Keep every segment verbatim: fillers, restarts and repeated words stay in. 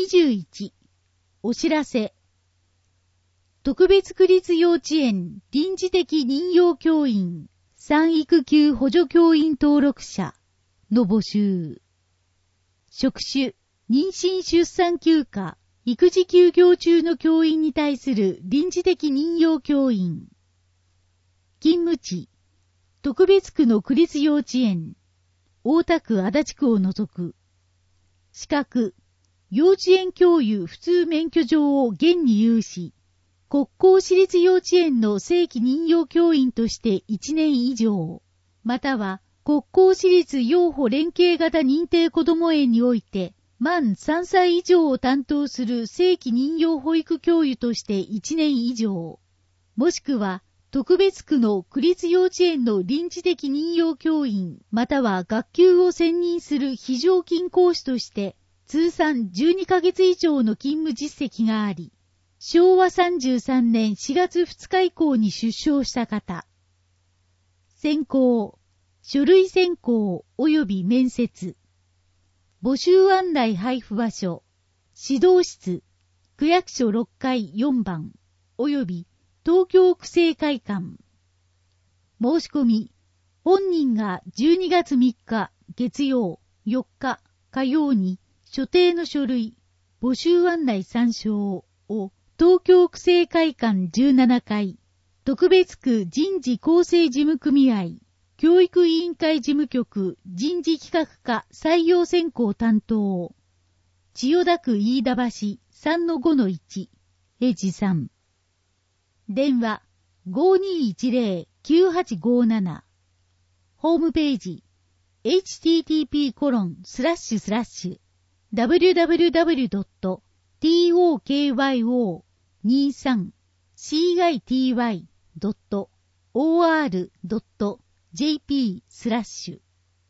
にじゅういち、お知らせ。特別区立幼稚園臨時的任用教員産育休補助教員登録者の募集。職種、妊娠出産休暇、育児休業中の教員に対する臨時的任用教員。勤務地、特別区の区立幼稚園、大田区足立区を除く。資格、幼稚園教諭普通免許状を現に有し、国公私立幼稚園の正規任用教員としていちねん以上、または国公私立幼保連携型認定こども園において、満さんさい以上を担当する正規任用保育教諭としていちねん以上、もしくは特別区の区立幼稚園の臨時的任用教員、または学級を専任する非常勤講師として、通算じゅうにかげつ以上の勤務実績があり、しょうわさんじゅうさんねんしがつふつか以降に出生した方。選考、書類選考及び面接。募集案内配布場所、指導室、区役所ろっかいよんばん、及び東京区政会館。申し込み、本人がじゅうにがつみっか月曜、よっか火曜に所定の書類、募集案内参照を東京区政会館じゅうななかい、特別区人事構成事務組合、教育委員会事務局人事企画課採用選考担当、千代田区飯田橋 さんのごのいち、エジさん。電話 ごーにーいちぜろきゅうはちごーなな。ホームページ エイチティーティーピーコロンスラッシュスラッシュダブリュダブリュダブリュドットトーキョにじゅうさんシーアイティーワイドットオーアールドットジェーピー スラッシュ。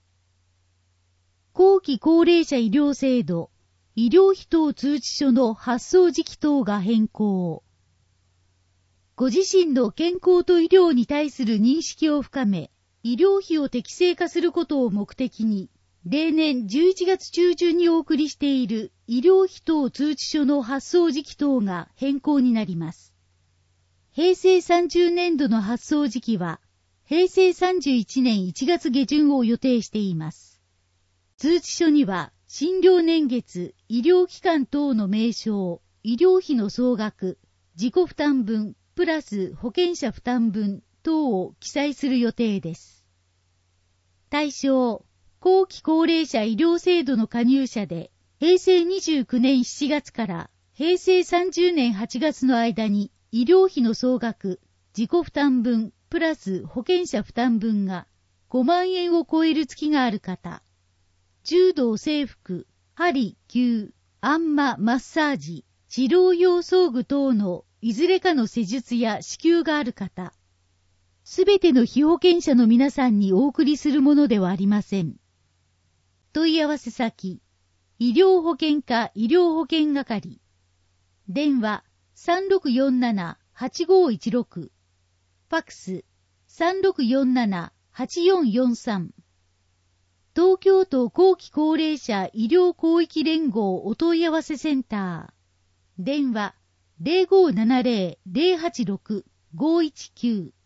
後期高齢者医療制度医療費等通知書の発送時期等が変更。ご自身の健康と医療に対する認識を深め、医療費を適正化することを目的に、例年じゅういちがつちゅうじゅんにお送りしている医療費等通知書の発送時期等が変更になります。へいせいさんじゅうねんどの発送時期は、へいせいさんじゅういちねんいちがつげじゅんを予定しています。通知書には、診療年月、医療機関等の名称、医療費の総額、自己負担分、プラス保険者負担分等を記載する予定です。対象、後期高齢者医療制度の加入者で、へいせいにじゅうきゅうねんしちがつからへいせいさんじゅうねんはちがつの間に医療費の総額、自己負担分、プラス保険者負担分がごまんえんを超える月がある方、柔道整復、針、灸、あんま、マッサージ、治療用装具等のいずれかの施術や支給がある方、すべての被保険者の皆さんにお送りするものではありません。問い合わせ先、医療保険課医療保険係、電話 さんろくよんななはちごいちろく、ファックス さんろくよんななはちよんよんさん、東京都後期高齢者医療広域連合お問い合わせセンター、電話 ゼロごーななゼロ ゼロはちろく ごいちきゅう。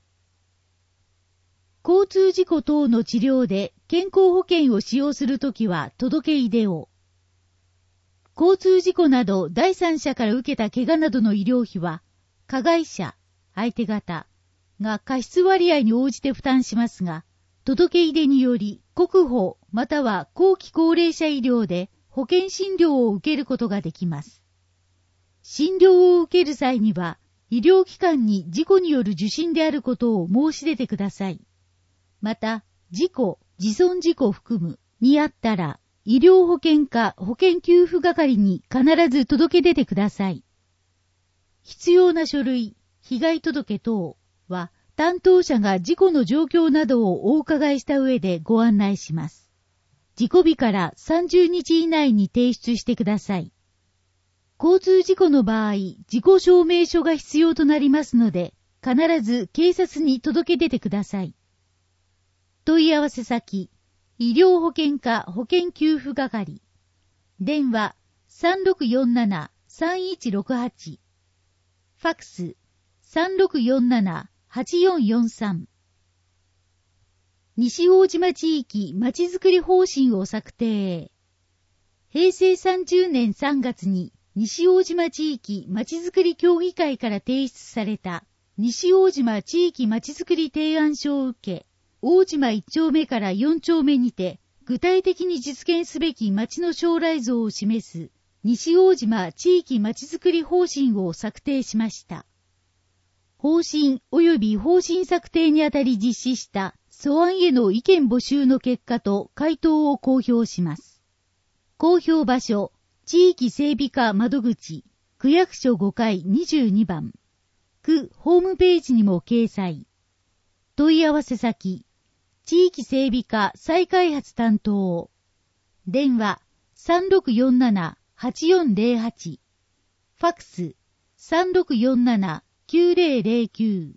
交通事故等の治療で健康保険を使用するときは届け出を。交通事故など第三者から受けた怪我などの医療費は、加害者、相手方が過失割合に応じて負担しますが、届け出により国保または後期高齢者医療で保険診療を受けることができます。診療を受ける際には、医療機関に事故による受診であることを申し出てください。また、事故、自損事故含むにあったら、医療保険課保険給付係に必ず届け出てください。必要な書類、被害届等は、担当者が事故の状況などをお伺いした上でご案内します。事故日からさんじゅうにち以内に提出してください。交通事故の場合、事故証明書が必要となりますので、必ず警察に届け出てください。問い合わせ先、医療保険課保険給付係、電話さんろくよんなな さんいちろくはち。ファックス さんろくよんなな はちよんよんさん。西大島地域まちづくり方針を策定。平成さんじゅうねんさんがつに西大島地域まちづくり協議会から提出された西大島地域まちづくり提案書を受け、大島いち丁目からよん丁目にて具体的に実現すべき町の将来像を示す西大島地域まちづくり方針を策定しました。方針及び方針策定にあたり実施した素案への意見募集の結果と回答を公表します。公表場所、地域整備課窓口、区役所ごかいにじゅうにばん。区ホームページにも掲載。問い合わせ先、地域整備課再開発担当。電話 さんろくよんなな はちよんぜろはち。ファックス さんろくよんなな きゅうぜろぜろきゅう。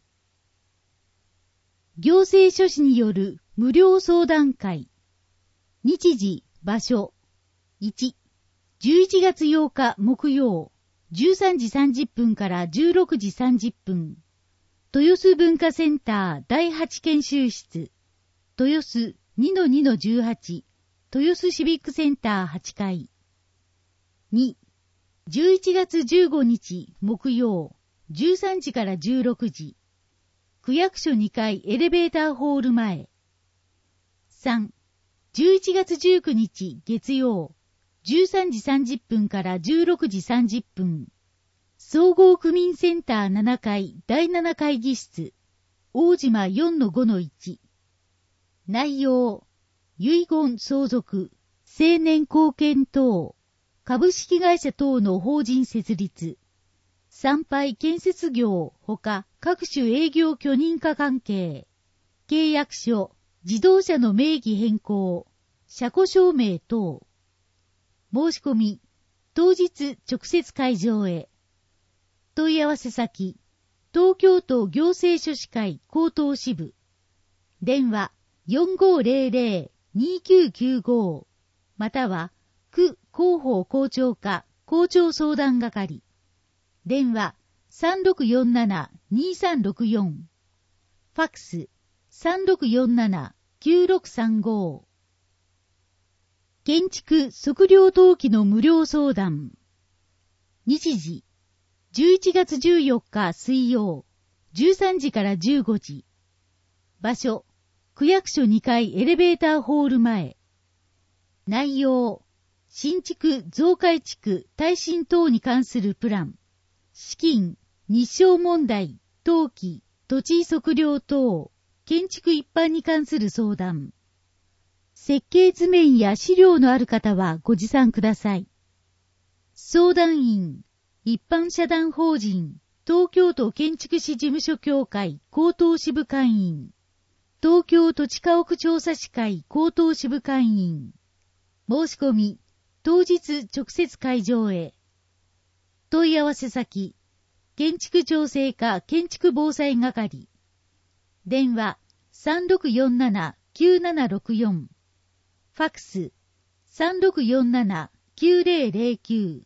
行政書士による無料相談会。日時、場所。いち、じゅういちがつようか木曜、じゅうさんじさんじゅっぷんからじゅうろくじさんじゅっぷん。豊洲文化センターだいはち研修室。豊洲 にのにのじゅうはち。豊洲シビックセンターはちかい。に、じゅういちがつじゅうごにち木曜、じゅうさんじからじゅうろくじ。区役所にかいエレベーターホール前。さん、じゅういちがつじゅうくにち月曜、じゅうさんじさんじゅっぷんからじゅうろくじさんじゅっぷん。総合区民センターななかいだいなな会議室。大島 よんのごのいち。内容、遺言相続、青年貢献等、株式会社等の法人設立。参拝建設業ほか各種営業許認可関係。契約書、自動車の名義変更、車庫証明等。申し込み、当日直接会場へ。問い合わせ先、東京都行政書士会高等支部。電話 よんごぜろぜろ にきゅうきゅうご または区広報校長課校長相談係。電話 さんろくよんなな にさんろくよん。ファックス さんろくよんなな きゅうろくさんご。建築測量登記の無料相談。日時、じゅういちがつじゅうよっか水曜、じゅうさんじからじゅうごじ。場所、区役所にかいエレベーターホール前。内容、新築増改築耐震等に関するプラン。資金、日照問題、登記、土地測量等、建築一般に関する相談。設計図面や資料のある方はご持参ください。相談員、一般社団法人、東京都建築士事務所協会高等支部会員、東京土地家屋調査士会高等支部会員。申し込み、当日直接会場へ。問い合わせ先、建築調整課建築防災係。電話 さんろくよんなな きゅうななろくよん。ファックス さんろくよんなな きゅうぜろぜろきゅう。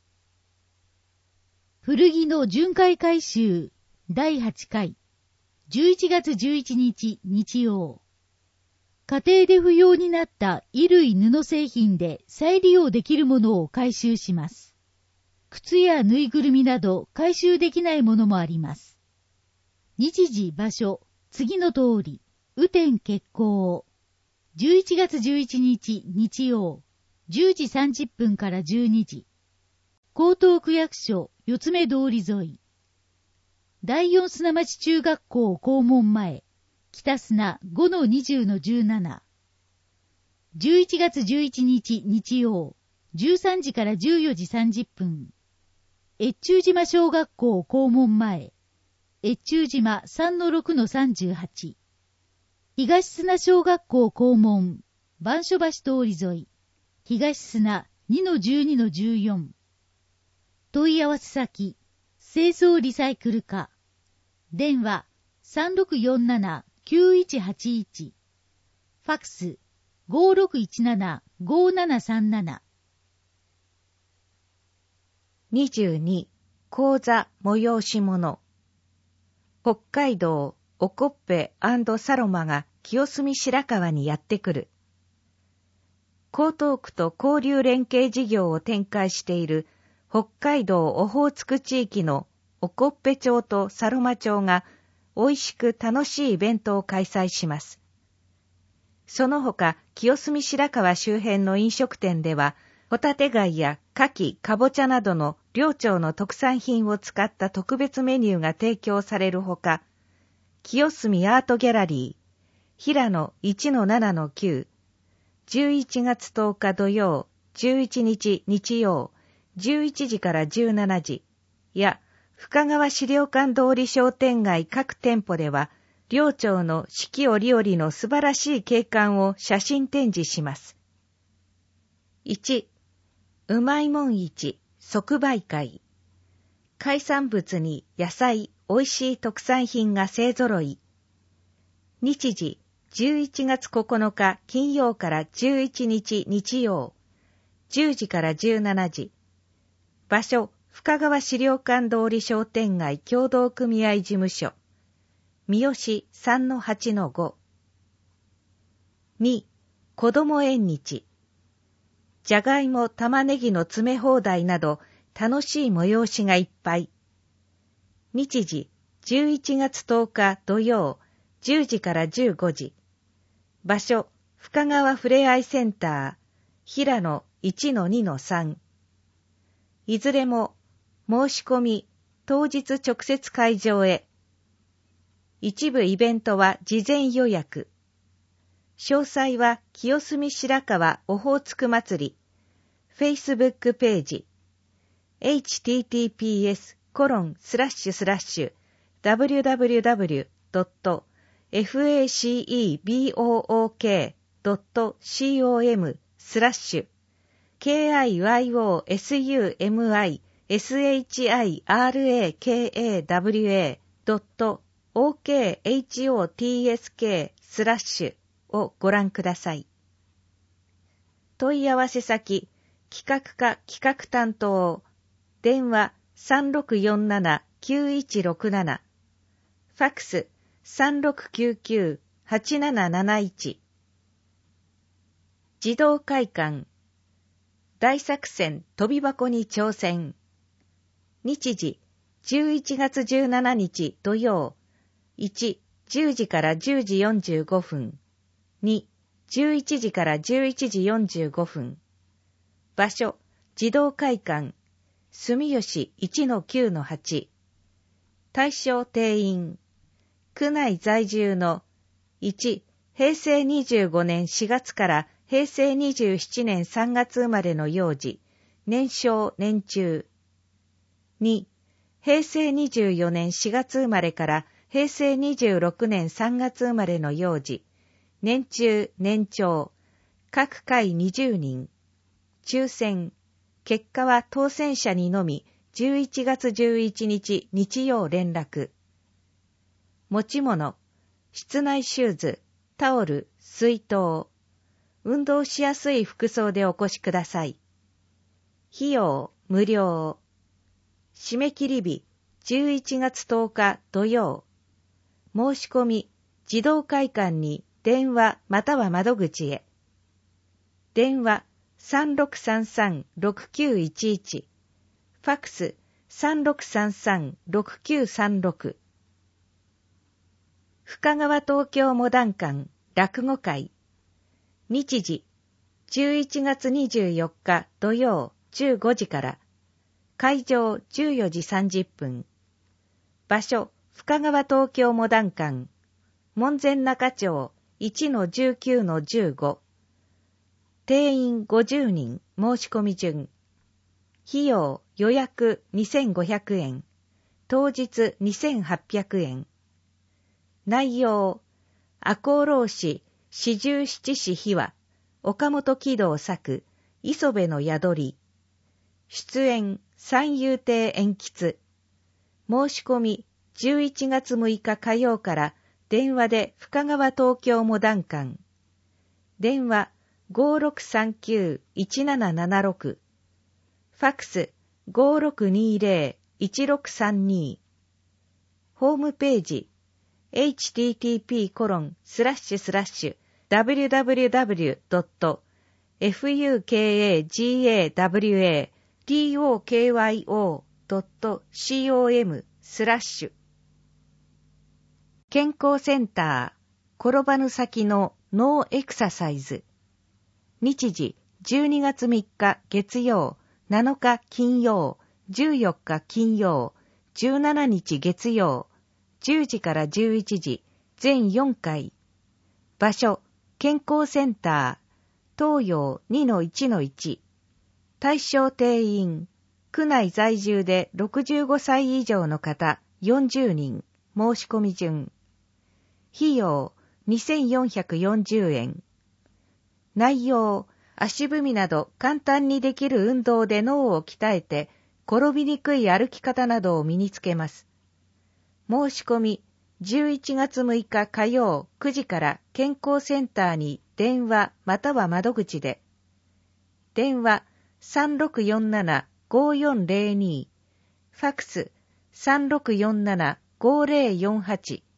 古着の巡回回収だいはちかいじゅういちがつじゅういちにち日曜。家庭で不要になった衣類布製品で再利用できるものを回収します。靴やぬいぐるみなど回収できないものもあります。日時場所次の通り、雨天決行。じゅういちがつじゅういちにち日曜、じゅうじさんじゅっぷんからじゅうにじ。江東区役所四つ目通り沿い。だいよん砂町中学校校門前、北砂 ごのにじゅうのじゅうなな。じゅういちがつじゅういちにち日曜、じゅうさんじからじゅうよじさんじゅっぷん。越中島小学校校門前、越中島 さんのろくのさんじゅうはち。東砂小学校校門、番所橋通り沿い、東砂 にのじゅうにのじゅうよん。問い合わせ先、清掃リサイクル課。電話 さんろくよんなな きゅういちはちいち。ファックス ごろくいちなな ごななさんなな。 にじゅうに、講座催し物。北海道オコッペ&サロマが清澄白河にやってくる。江東区と交流連携事業を展開している北海道オホーツク地域のオコッペ町とサロマ町が美味しく楽しいイベントを開催します。その他、清澄白河周辺の飲食店では、ホタテ貝や牡蠣、かぼちゃなどの両町の特産品を使った特別メニューが提供されるほか、清澄アートギャラリー、平野 いちのななのきゅう、じゅういちがつとおか土曜、じゅういちにち日曜、じゅういちじからじゅうしちじや深川資料館通り商店街各店舗では、両町の四季折々の素晴らしい景観を写真展示します。いち、うまいもん市即売会。海産物に野菜、美味しい特産品が勢ぞろい。日時、じゅういちがつここのか金曜からじゅういちにち日曜、じゅうじからじゅうしちじ。場所、深川資料館通り商店街協同組合事務所。三好 さんのはちのご。に、子ども縁日。じゃがいも、玉ねぎの詰め放題など楽しい催しがいっぱい。日時、じゅういちがつとおか土曜、じゅうじからじゅうごじ。場所、深川ふれあいセンター、平野 いちのにのさん。いずれも申し込み、当日直接会場へ。一部イベントは事前予約。詳細は清澄白河オホーツク祭り、Facebook ページ、エイチティーティーピーエスコロンスラッシュスラッシュダブリュダブリュダブリュドットフェイブオーケードットコムスラッシュ ケーアイワイオーエスユーエムアイエスエイチアイアールエーケーエーダブリュエードットオーケーエイチオーティーエスケースラッシュをご覧ください。問い合わせ先、企画課企画担当、電話 さんろくよんななきゅういちろくなな、ファックス さんろくきゅうきゅうはちなななないち。児童会館、大作戦飛び箱に挑戦。日時、じゅういちがつじゅうしちにち土曜、いち、じゅうじからじゅうじよんじゅうごふん。に、じゅういちじからじゅういちじよんじゅうごふん。場所、児童会館、住吉 いちのきゅうのはち。対象定員、区内在住のいち、へいせいにじゅうごねんしがつからへいせいにじゅうななねんさんがつ生まれの幼児、年少年中。に、へいせいにじゅうよねんしがつ生まれからへいせいにじゅうろくねんさんがつ生まれの幼児、年中年長、各回にじゅうにん。抽選、結果は当選者にのみじゅういちがつじゅういちにち日曜連絡。持ち物、室内シューズ、タオル、水筒。運動しやすい服装でお越しください。費用、無料。締め切り日、じゅういちがつとおか土曜。申し込み、児童会館に電話または窓口へ。電話 さんろくさんさんろくきゅういちいち、ファックス さんろくさんさんろくきゅうさんろく。深川東京モダン館落語会。日時、じゅういちがつにじゅうよっか土曜じゅうごじから。会場じゅうよじさんじゅっぷん。場所、深川東京モダン館。門前仲町 いちのじゅうきゅうのじゅうご。定員ごじゅうにん、申し込み順。費用、予約にせんごひゃくえん。当日にせんはっぴゃくえん。内容、赤穂浪士四十七士秘話、岡本喜道作、磯部の宿り。出演、三遊亭円吉。申し込み、じゅういちがつむいか火曜から電話で深川東京モダン館。電話 ごろくさんきゅういちななななろく。ファックスごろくにゼロ いちろくさんに。ホームページ エイチティーティーピーコロンスラッシュスラッシュダブリューダブリューダブリュードットファクトドットコム スラッシュ健康センター転ばぬ先のノーエクササイズ。日時じゅうにがつみっか月曜、なのか金曜、じゅうよっか金曜、じゅうしちにち月曜、じゅうじからじゅういちじ、全よんかい。場所、健康センター、東洋 にのいちのいち。対象定員、区内在住でろくじゅうごさい以上の方よんじゅうにん、申し込み順。費用、にせんよんひゃくよんじゅうえん。内容、足踏みなど簡単にできる運動で脳を鍛えて、転びにくい歩き方などを身につけます。申し込み、じゅういちがつむいか火曜くじから健康センターに電話または窓口で。電話 さんろくよんなな ごよんゼロに、ファクス さんろくよんなな ごゼロよんはち。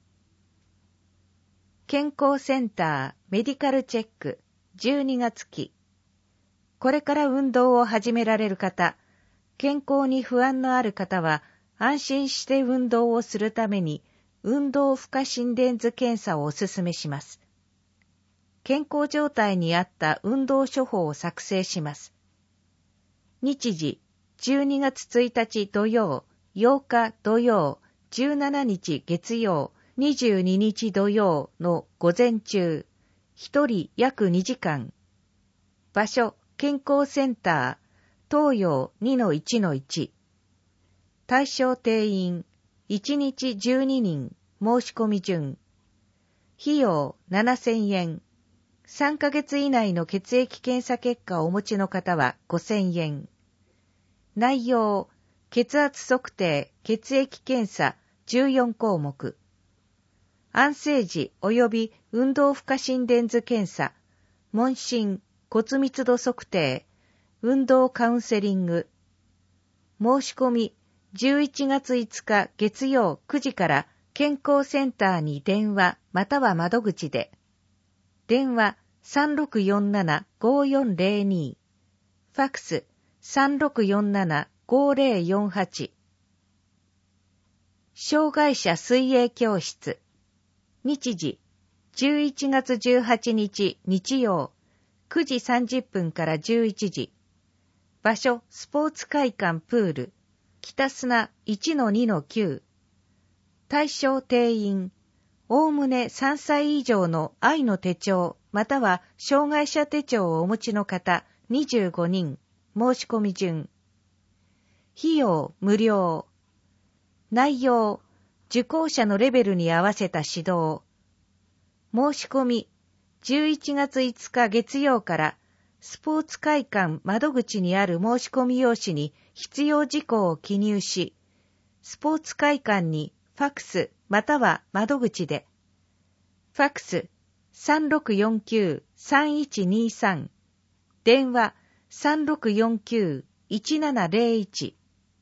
健康センターメディカルチェックじゅうにがつき。これから運動を始められる方、健康に不安のある方は安心して運動をするために運動負荷心電図検査をお勧めします。健康状態に合った運動処方を作成します。日時、じゅうにがつついたち土曜、ようか土曜、じゅうしちにち月曜、にじゅうににち土曜の午前中、ひとり約にじかん。場所、健康センター、東洋 にのいちのいち。対象定員、いちにちじゅうににん、申し込み順。費用ななせんえん。さんかげつ以内の血液検査結果をお持ちの方はごせんえん。内容、血圧測定、血液検査じゅうよんこうもく。安静時及び運動負荷心電図検査、問診、骨密度測定、運動カウンセリング。申し込み、じゅういちがついつか月曜くじから健康センターに電話または窓口で。電話 さんろくよんなな ごよんゼロに、ファクス さんろくよんなな ごゼロよんはち。障害者水泳教室。日時、じゅういちがつじゅうはちにち日曜、くじさんじゅっぷんからじゅういちじ。場所、スポーツ会館プール、北砂 いちのにのきゅう。対象定員、おおむねさんさい以上の愛の手帳または障害者手帳をお持ちの方にじゅうごにん、申し込み順。費用無料。内容、受講者のレベルに合わせた指導。申し込み、じゅういちがついつか月曜からスポーツ会館窓口にある申し込み用紙に必要事項を記入し、スポーツ会館にファクスまたは窓口で。ファクス さんろくよんきゅう さんいちにさん、電話 さんろくよんきゅう いちななゼロいち。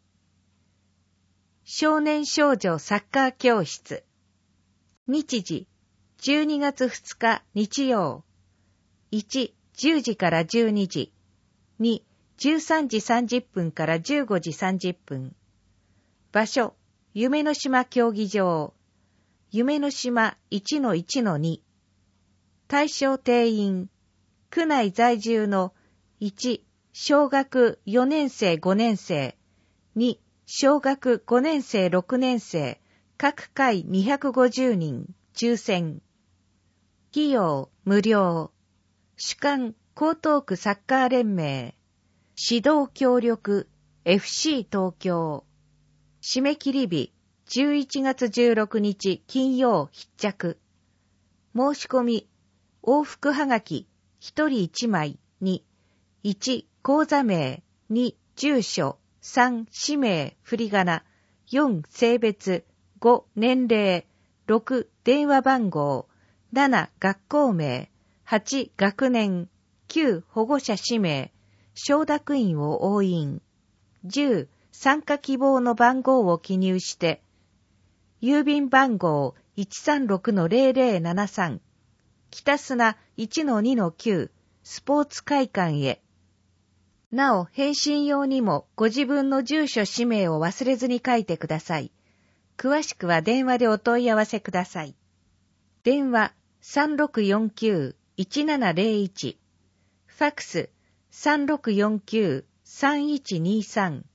少年少女サッカー教室。日時、じゅうにがつふつか日曜。いち、じゅうじからじゅうにじ。に、じゅうさんじさんじゅっぷんからじゅうごじさんじゅっぷん。場所、夢の島競技場。夢の島 いちのいちのに。対象定員、区内在住のいち、小学よねんせいごねんせい、に、小学ごねんせいろくねんせい、各回にひゃくごじゅうにん、抽選。費用無料。主管江東区サッカー連盟。指導協力 エフシー 東京。締め切り日じゅういちがつじゅうろくにち金曜必着。申し込み、往復はがきひとりいちまいに、いち口座名、に住所、さん氏名振り仮名、よん性別、ご年齢、ろく電話番号、なな学校名、はち学年、きゅう保護者氏名、承諾印を押印、じゅう参加希望の番号を記入して、郵便番号 いちさんろくのゼロゼロななさん、北砂 いちのにのきゅう スポーツ会館へ。なお、返信用にもご自分の住所氏名を忘れずに書いてください。詳しくは電話でお問い合わせください。電話 さんろくよんきゅういちななゼロいち、ファックス さんろくよんきゅうさんいちにさん。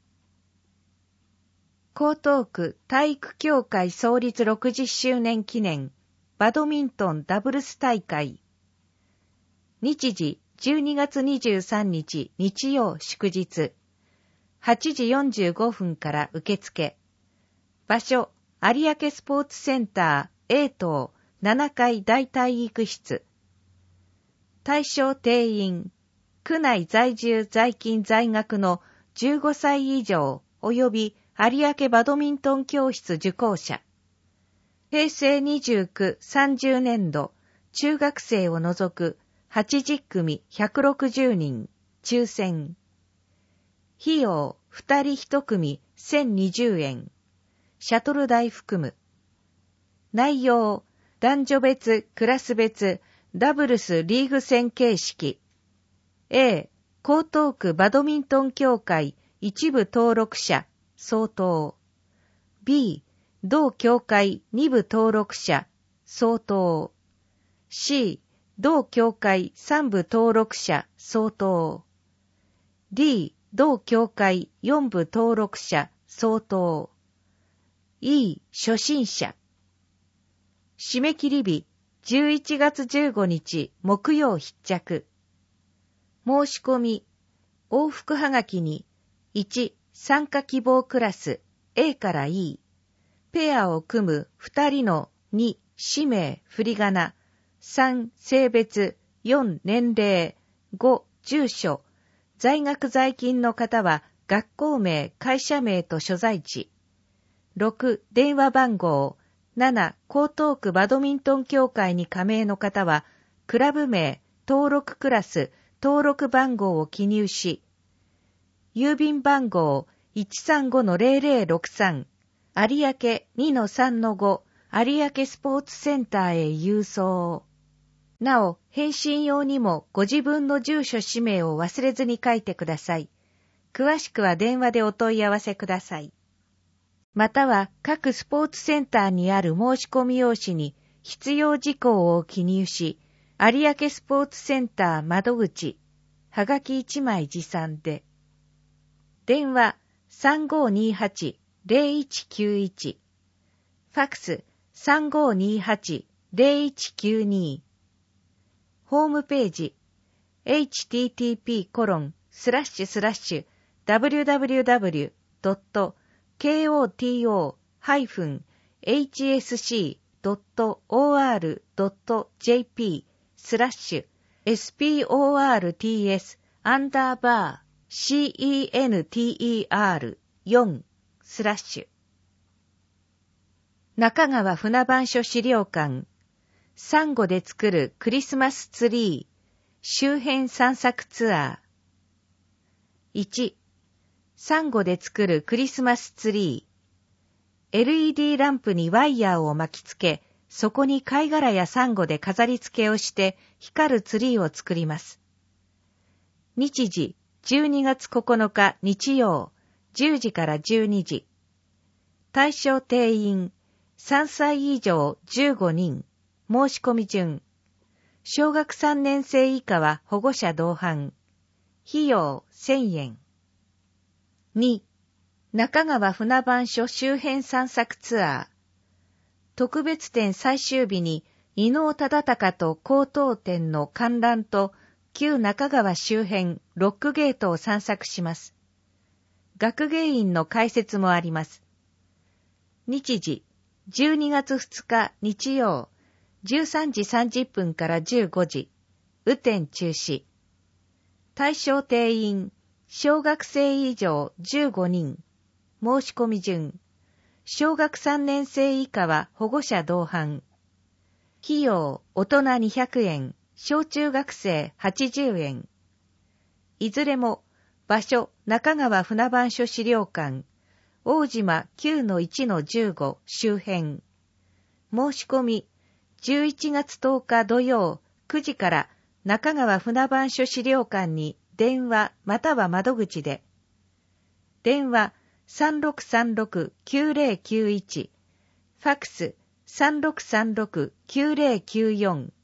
江東区体育協会創立ろくじゅっしゅうねん記念バドミントンダブルス大会。日時じゅうにがつにじゅうさんにち日曜祝日。はちじよんじゅうごふんから受付。場所、有明スポーツセンター A 棟ななかい大体育室。対象定員、区内在住在勤在学のじゅうごさい以上及び有明バドミントン教室受講者。平成にじゅうきゅう、さんじゅうねんど、中学生を除くはちじゅっくみひゃくろくじゅうにん、抽選。費用、ふたりいちくみせんにじゅうえん。シャトル代含む。内容、男女別、クラス別、ダブルスリーグ戦形式。A、江東区バドミントン協会一部登録者、相当。B、同協会二部登録者、相当。C、同協会三部登録者、相当。D、同協会四部登録者、相当。E、初心者。締め切り日、じゅういちがつじゅうごにち木曜必着。申し込み、往復はがきに、いち、参加希望クラス A から E、ペアを組むふたりのに、氏名、振り仮名、さん、性別、よん、年齢、ご、住所、在学在勤の方は学校名、会社名と所在地、ろく、電話番号、なな、江東区バドミントン協会に加盟の方は、クラブ名、登録クラス、登録番号を記入し、郵便番号 いちさんごのゼロゼロろくさん、有明 にのさんのご、有明スポーツセンターへ郵送。なお、返信用にもご自分の住所氏名を忘れずに書いてください。詳しくは電話でお問い合わせください。または各スポーツセンターにある申し込み用紙に必要事項を記入し、有明スポーツセンター窓口、はがきいちまい持参で。電話 さんごーにーはちゼロいちきゅういち、ファックス さんごーにーはちゼロいちきゅうに、ホームページ エイチティーティーピーコロンスラッシュスラッシュダブリューダブリューダブリュードットケーオーティーオーハイフンエイチエスシードットオーアールドットジェーピースラッシュエスピーオーアールティーエスアンダーバー シーイーエヌティーイーアールよん スラッシュ中川船番所資料館サンゴで作るクリスマスツリー周辺散策ツアー。いち、サンゴで作るクリスマスツリー。エルイーディー ランプにワイヤーを巻きつけ、そこに貝殻やサンゴで飾り付けをして光るツリーを作ります。日時じゅうにがつここのか日曜じゅうじからじゅうにじ。対象定員さんさい以上じゅうごにん。申し込み順。小学さんねん生以下は保護者同伴。費用せんえん。に、中川船番所周辺散策ツアー。特別展最終日に伊能忠敬と高等展の観覧と旧中川周辺ロックゲートを散策します。学芸員の解説もあります。日時じゅうにがつふつか日曜じゅうさんじさんじゅっぷんからじゅうごじ、雨天中止。対象定員、小学生以上じゅうごにん。申し込み順。小学さんねん生以下は保護者同伴。費用、大人にひゃくえん、小中学生はちじゅうえん。いずれも、場所、中川船番所資料館、 大島 きゅうのいちのじゅうご 周辺。申し込み、じゅういちがつとおか土曜くじから中川船番所資料館に電話または窓口で。電話 さんろくさんろくきゅうぜろきゅういち、ファックス さんろくさんろくきゅうぜろきゅうよん。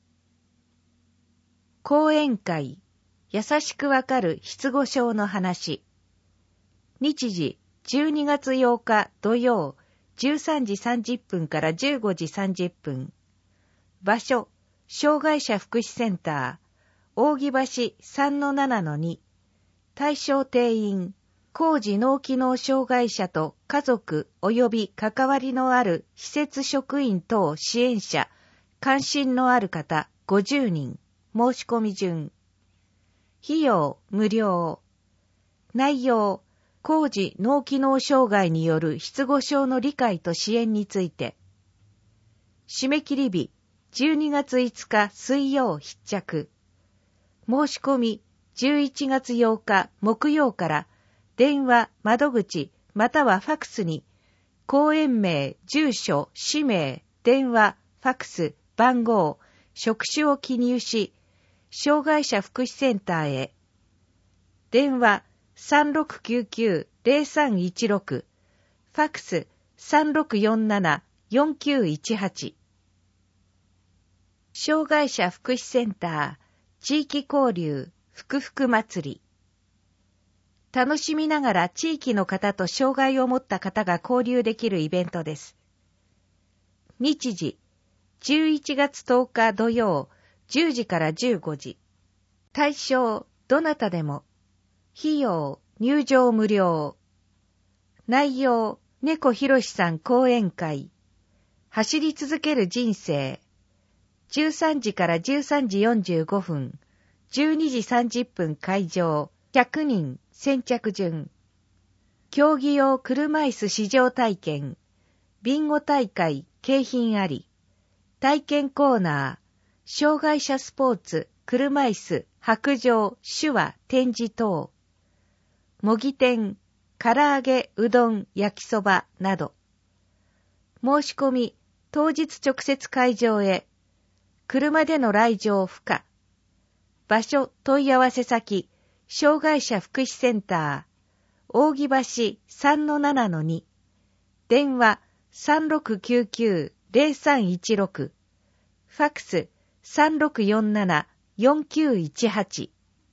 講演会、優しくわかる失語症の話。日時、じゅうにがつようか土曜、じゅうさんじさんじゅっぷんからじゅうごじさんじゅっぷん。場所、障害者福祉センター、扇橋 さんのななのに。対象定員、高次脳機能障害者と家族及び関わりのある施設職員等支援者、関心のある方ごじゅうにん。申し込み順。費用無料。内容、高次脳機能障害による失語症の理解と支援について。締め切り日、じゅうにがついつか水曜必着。申し込み、じゅういちがつようか木曜から電話、窓口、またはファックスに、講演名、住所、氏名、電話、ファックス、番号、職種を記入し、障害者福祉センターへ。電話 さんろくきゅうきゅうぜろさんいちろく、ファックス さんろくよんななよんきゅういちはち。障害者福祉センター地域交流ふくふく祭り。楽しみながら地域の方と障害を持った方が交流できるイベントです。日時、じゅういちがつとおか土曜、じゅうじからじゅうごじ。対象、どなたでも。費用、入場無料。内容、猫ひろしさん講演会。走り続ける人生。じゅうさんじからじゅうさんじよんじゅうごふん。じゅうにじさんじゅっぷん会場。ひゃくにん、先着順。競技用車椅子試乗体験。ビンゴ大会、景品あり。体験コーナー。障害者スポーツ、車椅子、白杖、手話、展示等。模擬店、唐揚げ、うどん、焼きそばなど。申し込み、当日直接会場へ。車での来場不可。場所、問い合わせ先、障害者福祉センター、扇橋 さんのななのに。電話 さんろくきゅうきゅうぜろさんいちろく。ファックスさんろくよんななよんきゅういちはち。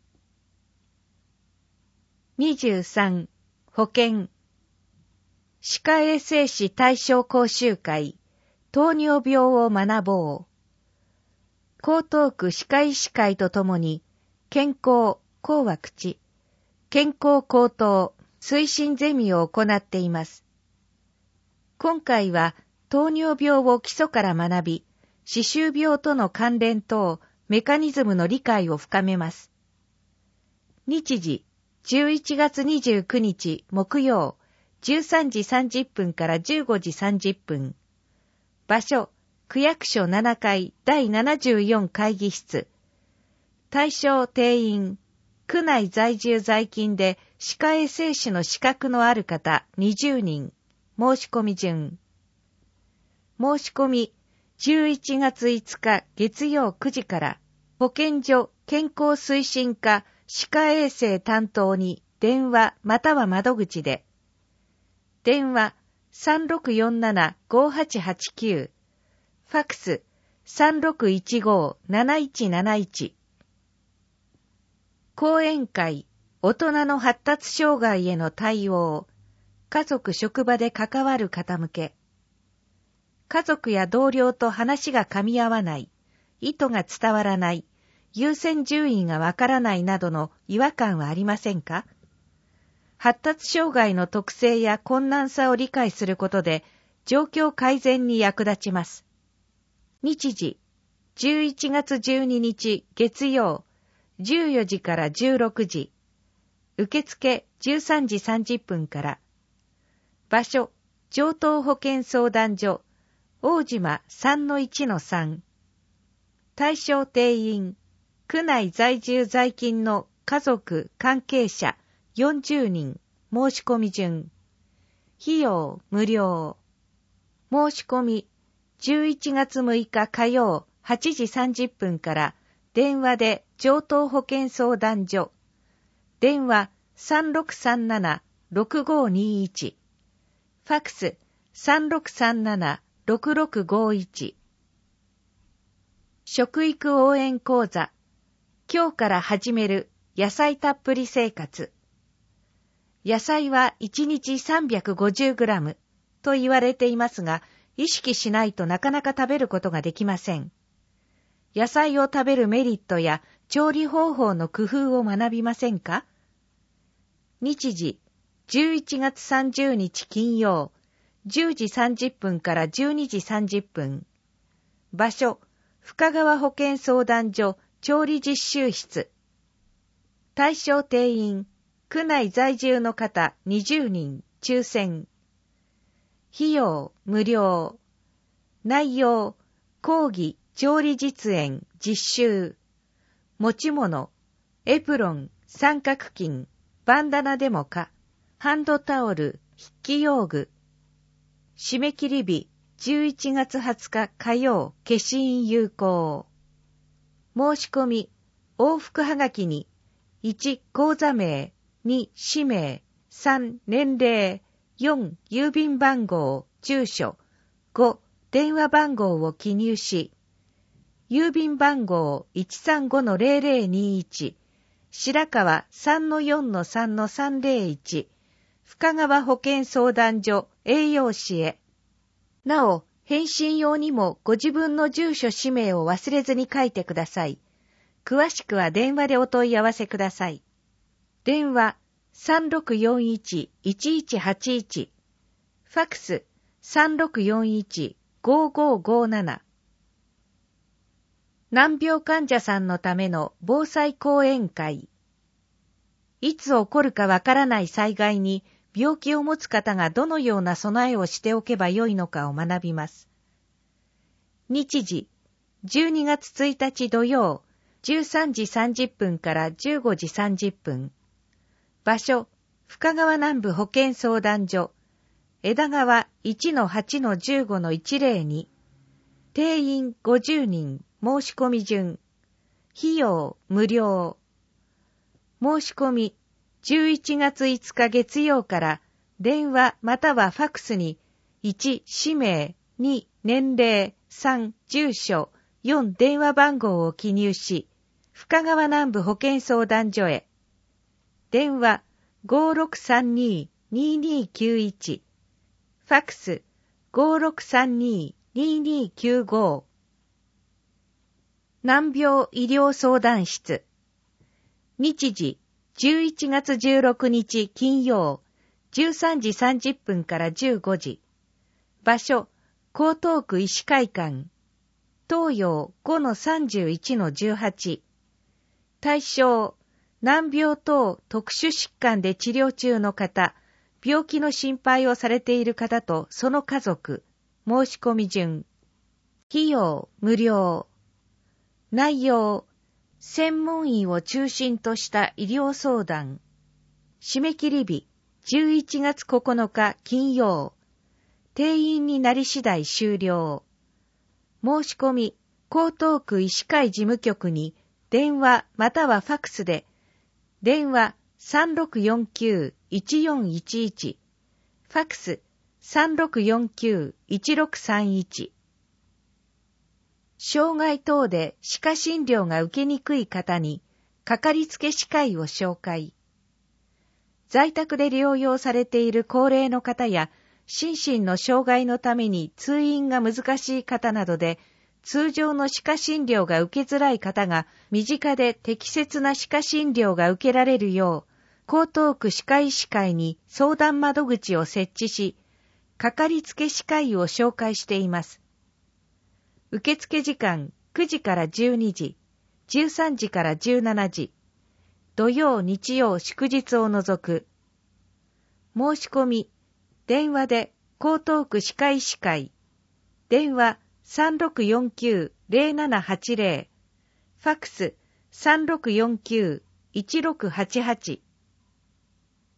にじゅうさん、保健。歯科衛生士対象講習会、糖尿病を学ぼう。江東区歯科医師会とともに、健康、口は口、健康高等推進ゼミを行っています。今回は糖尿病を基礎から学び、歯周病との関連等、メカニズムの理解を深めます。日時、じゅういちがつにじゅうくにち木曜、じゅうさんじさんじゅっぷんからじゅうごじさんじゅっぷん。場所、区役所ななかいだいななじゅうよん会議室。対象定員、区内在住在勤で歯科衛生士の資格のある方にじゅうにん。申し込み順。申し込み、じゅういちがついつか月曜くじから保健所健康推進課歯科衛生担当に電話または窓口で。電話 さんろくよんななごはちはちきゅう。ファックス さんろくいちごなないちなないち。講演会、大人の発達障害への対応。家族職場で関わる方向け。家族や同僚と話が噛み合わない、意図が伝わらない、優先順位がわからないなどの違和感はありませんか？発達障害の特性や困難さを理解することで、状況改善に役立ちます。日時、じゅういちがつじゅうににち月曜、じゅうよじからじゅうろくじ。受付じゅうさんじさんじゅっぷんから。場所、城東保健相談所、大島 さんのいちのさん。対象定員、区内在住在勤の家族関係者よんじゅうにん。申し込み順。 費用無料。申し込み、じゅういちがつむいか火曜はちじさんじゅっぷんから電話で上東保健相談所。電話 さんろくさんななろくごにいち。ファックス さんろくさんななろくろくごいち。食育応援講座。今日から始める野菜たっぷり生活。野菜はいちにち さんびゃくごじゅうグラム と言われていますが、意識しないとなかなか食べることができません。野菜を食べるメリットや調理方法の工夫を学びませんか？日時、じゅういちがつさんじゅうにち金曜、じゅうじさんじゅっぷんからじゅうにじさんじゅっぷん。場所、深川保健相談所調理実習室。対象定員、区内在住の方にじゅうにん、抽選。費用無料。内容、講義、調理実演、実習。持ち物、エプロン、三角巾、バンダナデモカ、ハンドタオル、筆記用具。締め切り日、じゅういちがつはつか火曜、消印有効。申し込み、往復はがきに、いち口座名、に氏名、さん年齢、よん郵便番号、住所、ご電話番号を記入し、郵便番号 いちさんごのゼロゼロにいち、白川 さんのよんのさんのさんゼロいち、深川保健相談所栄養士へ。なお、返信用にもご自分の住所氏名を忘れずに書いてください。詳しくは電話でお問い合わせください。電話 さんろくよんいちいちいちはちいち、ファックス さんろくよんいちごごごなな。難病患者さんのための防災講演会。いつ起こるかわからない災害に病気を持つ方がどのような備えをしておけばよいのかを学びます。日時、じゅうにがつついたち土曜、じゅうさんじさんじゅっぷんからじゅうごじさんじゅっぷん。場所、深川南部保健相談所、枝川 いちのはちのじゅうごのいちゼロに。定員ごじゅうにん、申し込み順。費用無料。申し込み、じゅういちがついつか月曜から電話またはファックスにいち氏名、に年齢、さん住所、よん電話番号を記入し、深川南部保健相談所へ。電話 ごろくさんに ににきゅういち、ファックス ごろくさんに ににきゅうご。難病医療相談室。日時、じゅういちがつじゅうろくにち金曜、じゅうさんじさんじゅっぷんからじゅうごじ。場所、江東区医師会館。東洋 ごのさんじゅういちのじゅうはち。対象、難病等特殊疾患で治療中の方、病気の心配をされている方とその家族、申し込み順。費用無料。内容、専門医を中心とした医療相談。締め切り日、じゅういちがつここのか金曜。定員になり次第終了。申し込み、江東区医師会事務局に電話またはファックスで、電話 さんろくよんきゅういちよんいちいち、ファックス さんろくよんきゅういちろくさんいち。障害等で歯科診療が受けにくい方に、かかりつけ歯科医を紹介。在宅で療養されている高齢の方や、心身の障害のために通院が難しい方などで、通常の歯科診療が受けづらい方が、身近で適切な歯科診療が受けられるよう、江東区歯科医師会に相談窓口を設置し、かかりつけ歯科医を紹介しています。受付時間くじからじゅうにじ、じゅうさんじからじゅうしちじ、土曜日曜祝日を除く。申し込み、電話で江東区歯科医師会、電話 さんろくよんきゅうゼロななはちゼロ、ファックス さんろくよんきゅういちろくはちはち。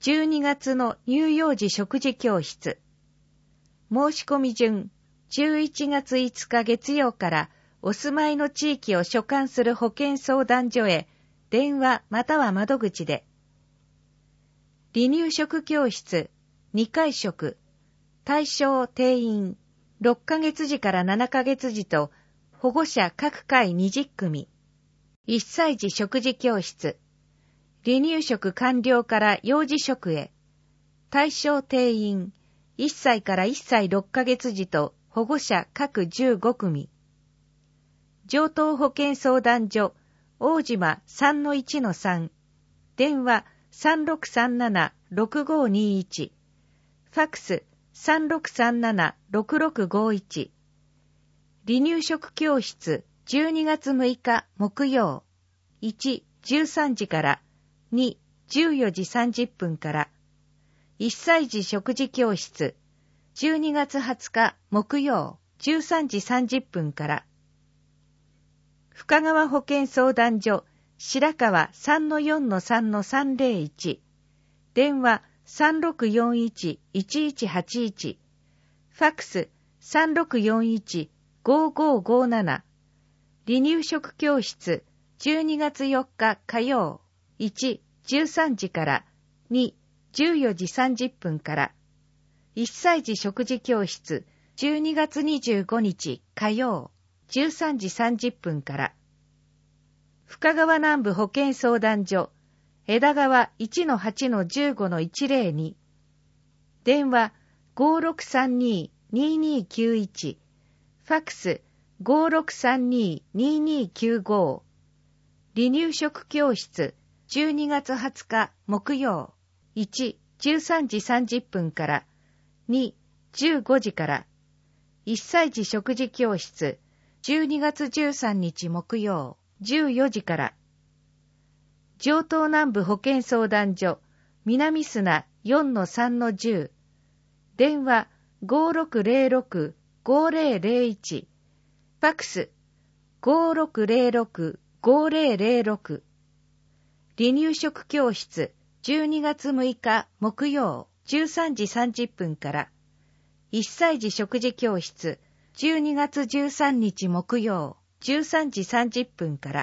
じゅうにがつの乳幼児食事教室。申し込み順、じゅういちがついつか月曜からお住まいの地域を所管する保健相談所へ電話または窓口で。離乳食教室にかい食、対象定員ろっかげつじからななかげつじと保護者各回にじゅっくみ。いっさい児食事教室、離乳食完了から幼児食へ。対象定員いっさいからいっさいろっかげつじと保護者各じゅうごくみ。上東保健相談所大島 さんのいちのさん、電話 さんろくさんななろくごにいち、ファックス さんろくさんななろくろくごいち。離乳食教室じゅうにがつむいか木曜、いち、じゅうさんじからに、じゅうよじさんじゅっぷんから。いっさい児食事教室じゅうにがつはつか木曜、じゅうさんじさんじゅっぷんから。深川保健相談所白川 さんのよんのさんのさんぜろいち、電話 さんろくよんいちいちいちはちいち、ファックス さんろくよんいちごごごなな。離乳食教室じゅうにがつよっか火曜、いち、じゅうさんじからに、じゅうよじさんじゅっぷんから。いっさい児食事教室じゅうにがつにじゅうごにち火曜、じゅうさんじさんじゅっぷんから。深川南部保健相談所枝川 いちのはちのじゅうごのいちぜろに、電話 ごろくさんにににきゅういち、ファックス ごろくさんにににきゅうご。離乳食教室じゅうにがつはつか木曜、いち、じゅうさんじさんじゅっぷんからに、じゅうごじから。いっさい児食事教室じゅうにがつじゅうさんにち木曜、じゅうよじから。上東南部保健相談所南砂 よんのさんのじゅう、電話 ごろくぜろろくごぜろぜろいち、ファックス ごろくぜろろくごぜろぜろろく。離乳食教室じゅうにがつむいか木曜じゅうさんじさんじゅっぷんから。いっさい児食事教室じゅうにがつじゅうさんにち木曜じゅうさんじさんじゅっぷんから。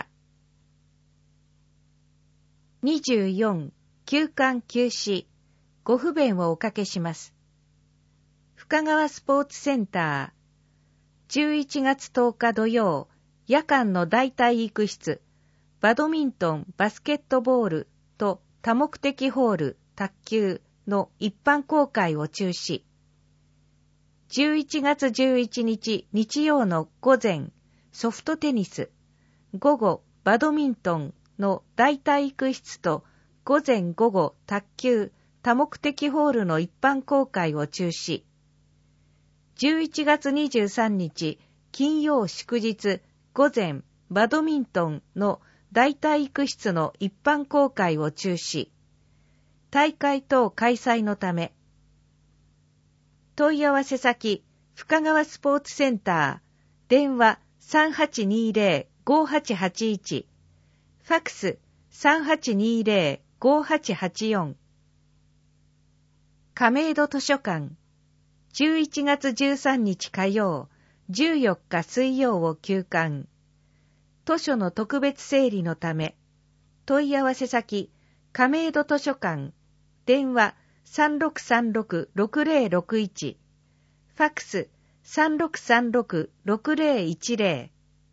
にじゅうよん、休館休止、ご不便をおかけします。深川スポーツセンター、じゅういちがつとおか土曜、夜間の大体育室、バドミントン、バスケットボールと多目的ホール、卓球の一般公開を中止。じゅういちがつじゅういちにち日曜の午前、ソフトテニス、午後、バドミントンの大体育室と午前午後、卓球、多目的ホールの一般公開を中止。じゅういちがつにじゅうさんにち金曜祝日、午前、バドミントンの大体育室の一般公開を中止。大会等開催のため。問い合わせ先、深川スポーツセンター、電話 さんはちにぜろごはちはちいち、ファックス さんはちにぜろごはちはちよん。亀戸図書館、じゅういちがつじゅうさんにち火曜、じゅうよっか水曜を休館。図書の特別整理のため。問い合わせ先、亀戸図書館、電話 さんろくさんろくろくぜろろくいち、ファックス さんろくさんろくろくぜろいちぜろ。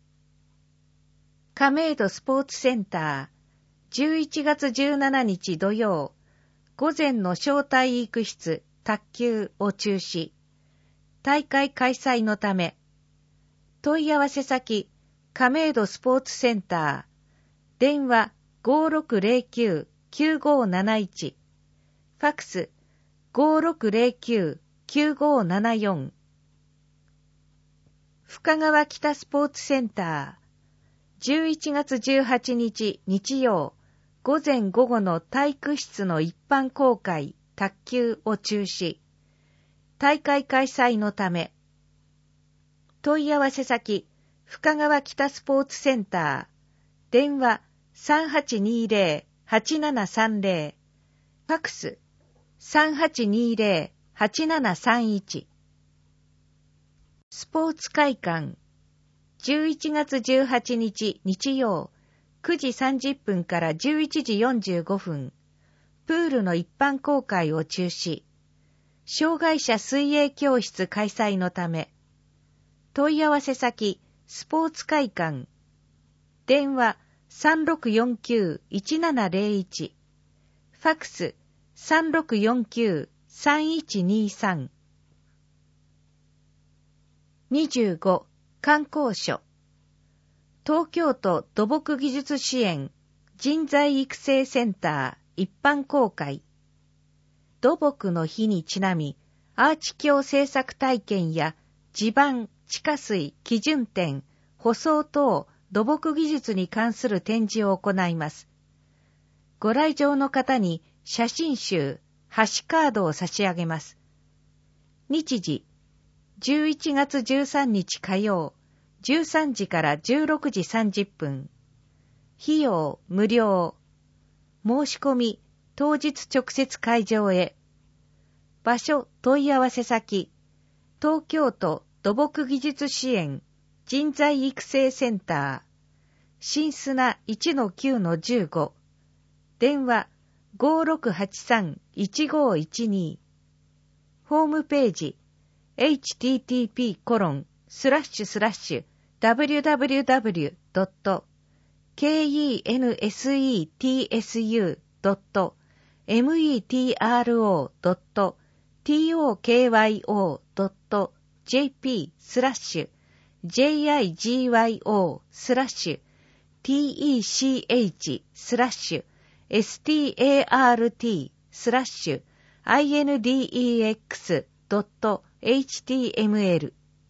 亀戸スポーツセンター、じゅういちがつじゅうしちにち土曜、午前の小体育室、卓球を中止。大会開催のため。問い合わせ先、亀戸スポーツセンター、電話 ごろくぜろきゅうきゅうごなないち、ファックス ごろくぜろきゅうきゅうごななよん。深川北スポーツセンター、じゅういちがつじゅうはちにち日曜、午前午後の体育室の一般公開、卓球を中止。大会開催のため。問い合わせ先、深川北スポーツセンター、電話 さんはちにぜろはちななさんぜろ、ファックスさんはちにーぜろ はちななさんいち。スポーツ会館じゅういちがつじゅうはちにち日曜くじさんじゅっぷんからじゅういちじよんじゅうごふん、プールの一般公開を中止。障害者水泳教室開催のため。問い合わせ先、スポーツ会館。電話 さんろくよんきゅう いちななぜろいち。ファックス さんろくよんきゅう さんいちにさん。にじゅうご、観光所。東京都土木技術支援人材育成センター一般公開。土木の日にちなみ、アーチ橋製作体験や地盤、地下水、基準点、舗装等土木技術に関する展示を行います。ご来場の方に写真集、箸カードを差し上げます。日時、じゅういちがつじゅうさんにち火曜、じゅうさんじからじゅうろくじさんじゅっぷん。費用無料。申し込み、当日直接会場へ。場所問い合わせ先、東京都土木技術支援人材育成センター、新砂 いちのきゅうのじゅうご。電話 ごろくはちさん いちごいちに。ホームページ エイチティーティーピーコロンスラッシュスラッシュダブリュダブリュダブリュドットケーイーエヌエスイーティーエスユードットメトロドットトクドットジェーピースラッシュ ジェイアイジーワイオー スラッシュ ティーイーシーエイチ スラッシュ エスティーエーアールティー スラッシュ アイエヌディーイーエックス ドット エイチティーエムエル。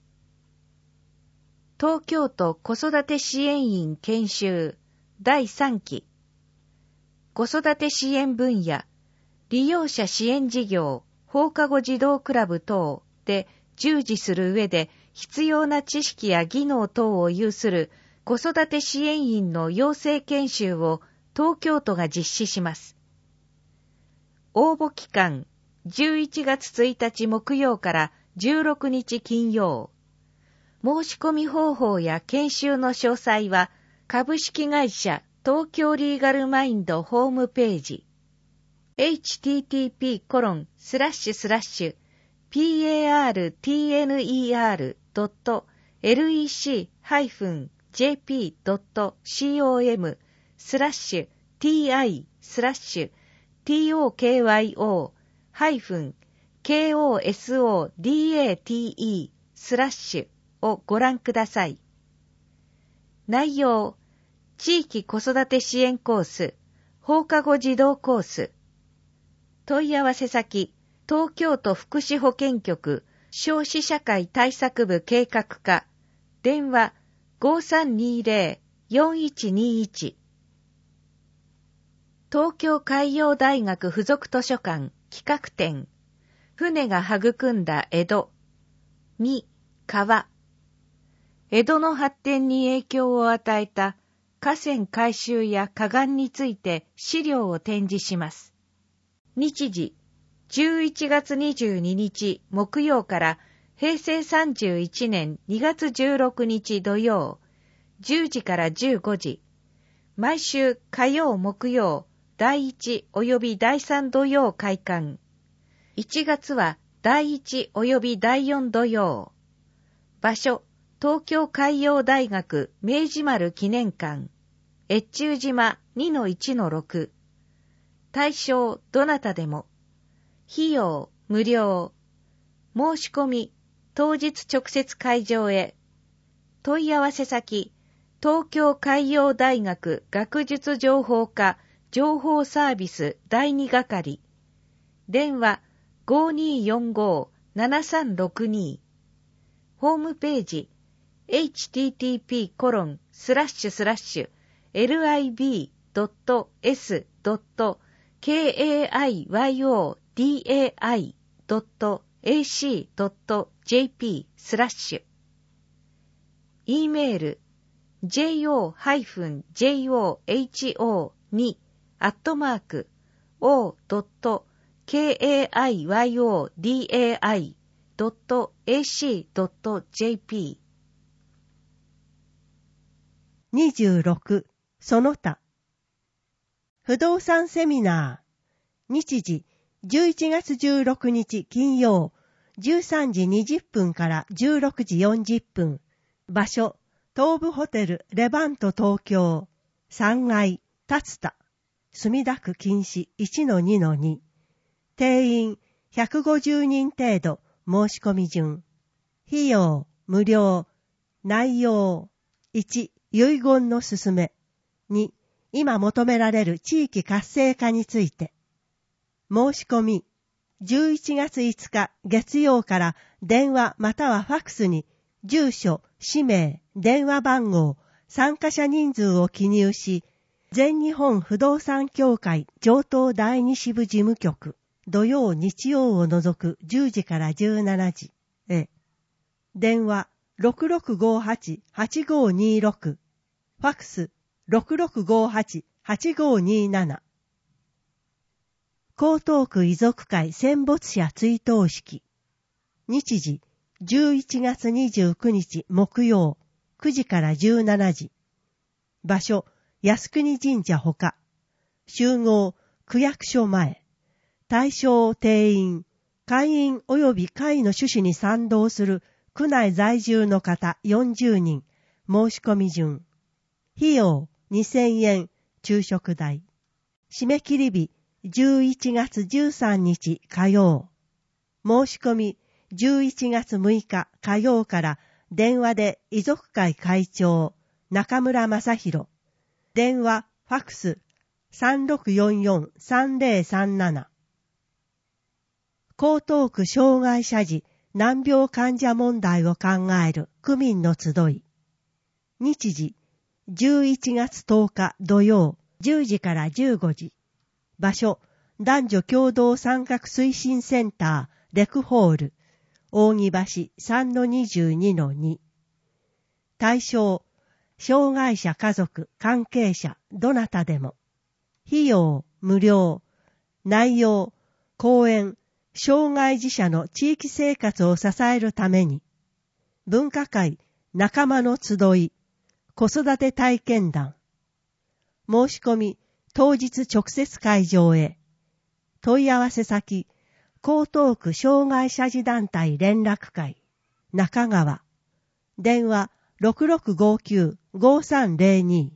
東京都子育て支援員研修だいさんき。子育て支援分野、利用者支援事業、放課後児童クラブ等で従事する上で必要な知識や技能等を有する子育て支援員の養成研修を東京都が実施します。応募期間、じゅういちがつついたち木曜からじゅうろくにち金曜。申し込み方法や研修の詳細は株式会社東京リーガルマインドホームページ エイチティーティーピーコロンスラッシュスラッシュピーエーアールティーエヌイーアールドットエルイーシーハイフンジェーピードットコムスラッシュティーアイスラッシュトクハイフンコソダテスラッシュをご覧ください。内容、地域子育て支援コース、放課後児童コース。問い合わせ先、東京都福祉保健局、少子社会対策部計画課、電話 ごさんにぜろ よんいちにいち。東京海洋大学附属図書館企画展、船が育んだ江戸。に、川。江戸の発展に影響を与えた河川改修や河岸について資料を展示します。日時、じゅういちがつにじゅうににち木曜からへいせいさんじゅういちねんにがつじゅうろくにち土曜、じゅうじからじゅうごじ。毎週火曜木曜、だいいち及びだいさん土曜開館。いちがつはだいいち及びだいよん土曜。場所、東京海洋大学明治丸記念館、越中島 にのいちのろく。対象どなたでも。費用無料。申し込み、当日直接会場へ。問い合わせ先、東京海洋大学学術情報科情報サービスだいに係。電話 ごにーよんご ななさんろくに。ホームページ、エイチティーティーピーコロンスラッシュスラッシュエルアイビードットエスドットケーエーアイワイオーディーエーアイドットエーシードットジェーピースラッシュ。E メール ジェイオージェイオーエイチオーツー アットマーク オードットケーエーアイワイオーディーエーアイドットエーシードットジェーピー。にじゅうろく、その他。不動産セミナー。日時、じゅういちがつじゅうろくにち金曜、じゅうさんじにじゅっぷんからじゅうろくじよんじゅっぷん。場所、東武ホテルレバント東京。さんがい、立田。墨田区禁止 いちのにのに。定員ひゃくごじゅうにん程度。申し込み順。費用、無料。内容。いち、遺言の勧め。に、今求められる地域活性化について。申し込み。じゅういちがついつか月曜から電話またはファクスに住所、氏名、電話番号、参加者人数を記入し、全日本不動産協会城東第二支部事務局、土曜日曜を除くじゅうじからじゅうしちじへ。電話 ろくろくごはち はちごにろく、ファクス ろくろくごはち はちごになな。江東区遺族会戦没者追悼式。日時、じゅういちがつにじゅうくにち木曜、くじからじゅうしちじ。場所、靖国神社ほか。集合、区役所前。対象定員、会員及び会の趣旨に賛同する区内在住の方よんじゅうにん。申し込み順。費用、にせんえん、昼食代。締め切り日、じゅういちがつじゅうさんにち火曜。申し込みじゅういちがつむいか火曜から電話で遺族会会長中村正弘。電話、ファクス さんろくよんよんさんぜろさんなな。江東区障害者児難病患者問題を考える区民の集い。日時、じゅういちがつとおか土曜じゅうじからじゅうごじ。場所、男女共同参画推進センター、レクホール、扇橋 さんのにじゅうにのに。対象、障害者家族、関係者、どなたでも。費用、無料。内容、講演、障害児者の地域生活を支えるために。文化会、仲間の集い、子育て体験談。申し込み、当日直接会場へ。問い合わせ先、江東区障害者児団体連絡会、中川。電話 ろくろくごきゅう ごさんぜろに。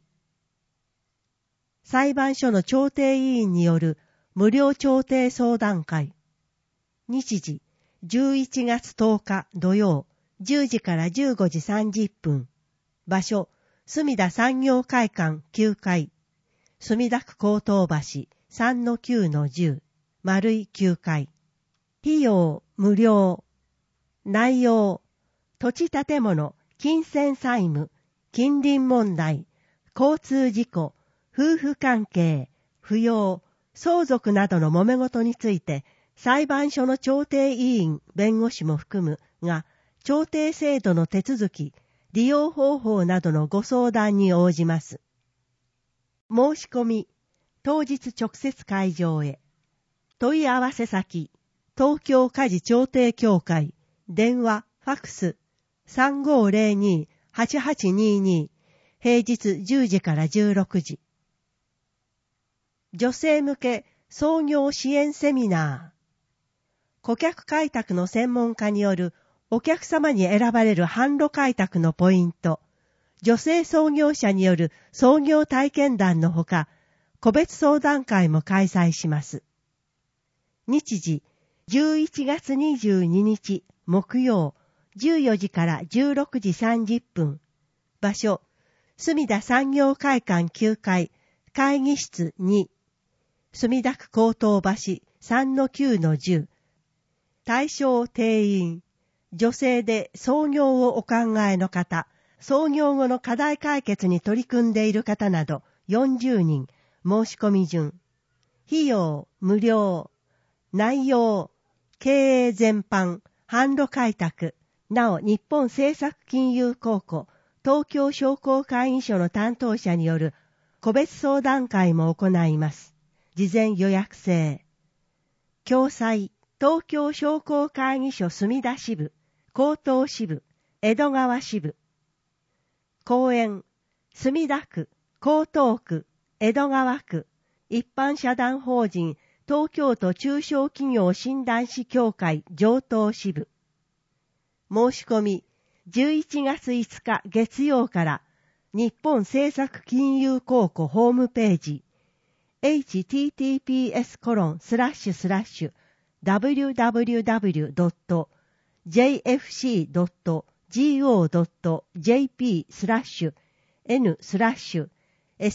裁判所の調停委員による無料調停相談会。日時、じゅういちがつとおか土曜、じゅうじからじゅうごじさんじゅっぷん。場所、墨田産業会館きゅうかい。墨田区江東橋 さんのきゅうのじゅう、丸いきゅうかい。費用、無料。内容、土地建物、金銭債務、近隣問題、交通事故、夫婦関係、扶養、相続などの揉め事について、裁判所の調停委員、弁護士も含むが、調停制度の手続き、利用方法などのご相談に応じます。申し込み、当日直接会場へ。問い合わせ先、東京家事調停協会、電話、ファクス、さんごーぜろに はちはちにーにー、平日じゅうじからじゅうろくじ。女性向け創業支援セミナー。顧客開拓の専門家によるお客様に選ばれる販路開拓のポイント、女性創業者による創業体験談のほか、個別相談会も開催します。日時、じゅういちがつにじゅうににち木曜、じゅうよじからじゅうろくじさんじゅっぷん。場所、墨田産業会館きゅうかい、会議室に。墨田区江東橋 さんのきゅうのじゅう。対象定員。女性で創業をお考えの方、創業後の課題解決に取り組んでいる方などよんじゅうにん。申し込み順。費用、無料。内容、経営全般、販路開拓。なお、日本政策金融公庫、東京商工会議所の担当者による個別相談会も行います。事前予約制。 共催、東京商工会議所墨田支部、江東支部、江戸川支部。講演、墨田区、江東区、江戸川区、一般社団法人、東京都中小企業診断士協会上東支部。申し込み、じゅういちがついつか月曜から日本政策金融公庫ホームページ エイチティーティーピーエスコロンスラッシュスラッシュダブリューダブリューダブリュードットジェイエフシードットゴードットジェーピースラッシュ N スラッシュ セ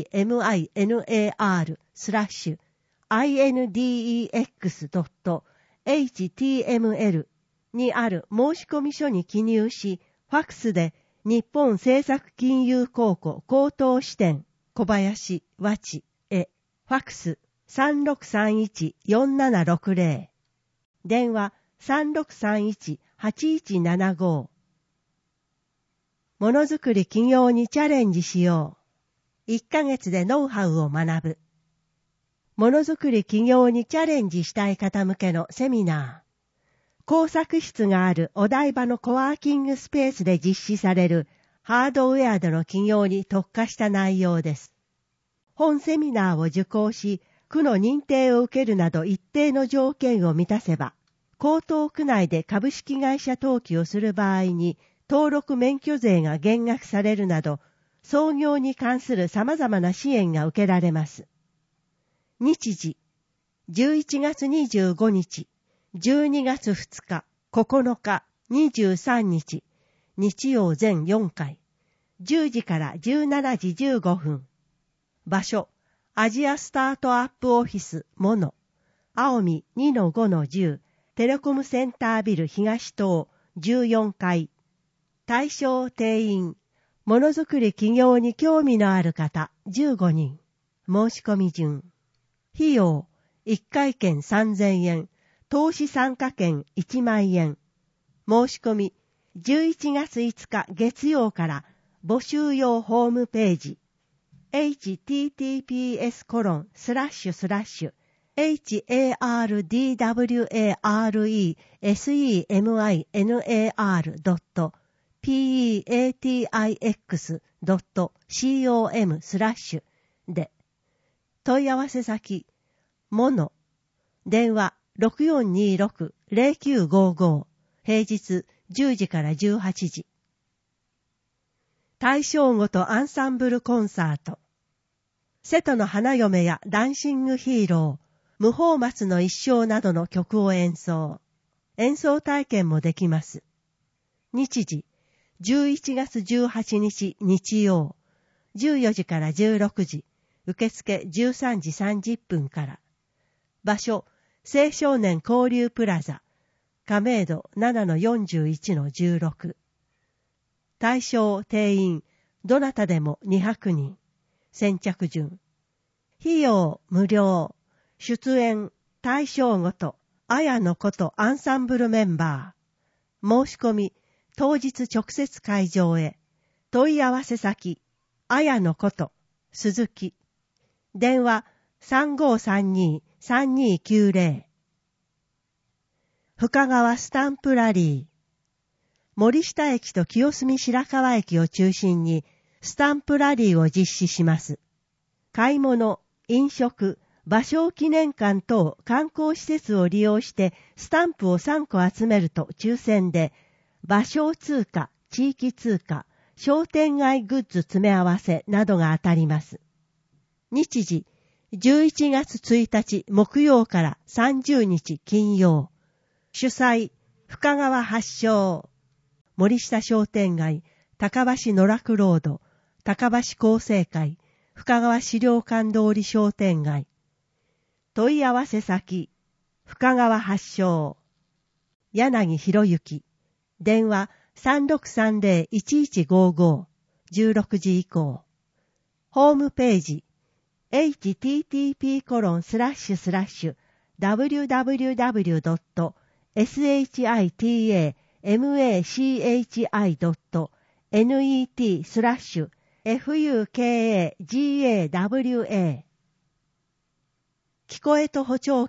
ミナー スラッシュ インデックスドットエイチティーエムエル にある申込書に記入し、ファックスで日本政策金融公庫高等支店小林和知へ、ファックス さんろくさんいちよんななろくゼロ、電話 さんろくさんいちはちいちななご。ものづくり起業にチャレンジしよう。いっかげつでノウハウを学ぶ。ものづくり起業にチャレンジしたい方向けのセミナー。工作室があるお台場のコワーキングスペースで実施されるハードウェアでの起業に特化した内容です。本セミナーを受講し、区の認定を受けるなど一定の条件を満たせば、江東区内で株式会社登記をする場合に登録免許税が減額されるなど、創業に関する様々な支援が受けられます。日時、じゅういちがつにじゅうごにち、じゅうにがつふつか、ここのか、にじゅうさんにち、日曜全よんかい、じゅうじからじゅうしちじじゅうごふん。場所、アジアスタートアップオフィス、モノ、青海 にのごのじゅう、テレコムセンタービル東棟じゅうよんかい。対象定員、ものづくり起業に興味のある方じゅうごにん。申し込み順。費用、いっかい券さんぜんえん。投資参加券いちまんえん。申し込み、じゅういちがついつか月曜から募集用ホームページ、エイチティーティーピーエスコロンスラッシュスラッシュ ハードワークセミナー ドット ピーエーティーアイエックス ドット コム スラッシュで、問い合わせ先、モノ、電話ろくよんにろく ゼロきゅうごご、平日じゅうじからじゅうはちじ。大正ごとアンサンブルコンサート。瀬戸の花嫁やダンシングヒーロー、無法松の一生などの曲を演奏。演奏体験もできます。日時、じゅういちがつじゅうはちにち日曜、じゅうよじからじゅうろくじ、受付じゅうさんじさんじゅっぷんから。場所、青少年交流プラザ、亀戸 ななのよんじゅういちのじゅうろく。対象定員、どなたでもにひゃくにん。先着順。費用無料。出演、対象ごと、綾のことアンサンブルメンバー。申し込み、当日直接会場へ。問い合わせ先、綾のこと、鈴木。電話、さんごーさんにーさんにーきゅうゼロ。深川スタンプラリー。森下駅と清澄白河駅を中心にスタンプラリーを実施します。買い物、飲食、芭蕉記念館等観光施設を利用してスタンプをさんこ集めると抽選で、芭蕉通貨、地域通貨、商店街グッズ詰め合わせなどが当たります。日時、じゅういちがつついたち木曜からさんじゅうにち金曜。主催、深川発祥。森下商店街、高橋野楽ロード、高橋厚生会、深川資料館通り商店街。問い合わせ先、深川発祥。柳博之。電話 さんろくさんゼロいちいちごご、じゅうろくじ以降。ホームページ、エイチティーティーピーコロンスラッシュスラッシュダブリューダブリューダブリュードットエスエイチアイティーエーエムエーシーエイチアイドットネットスラッシュエフユーケーエージーエーダブリューエー。聞こえと補聴器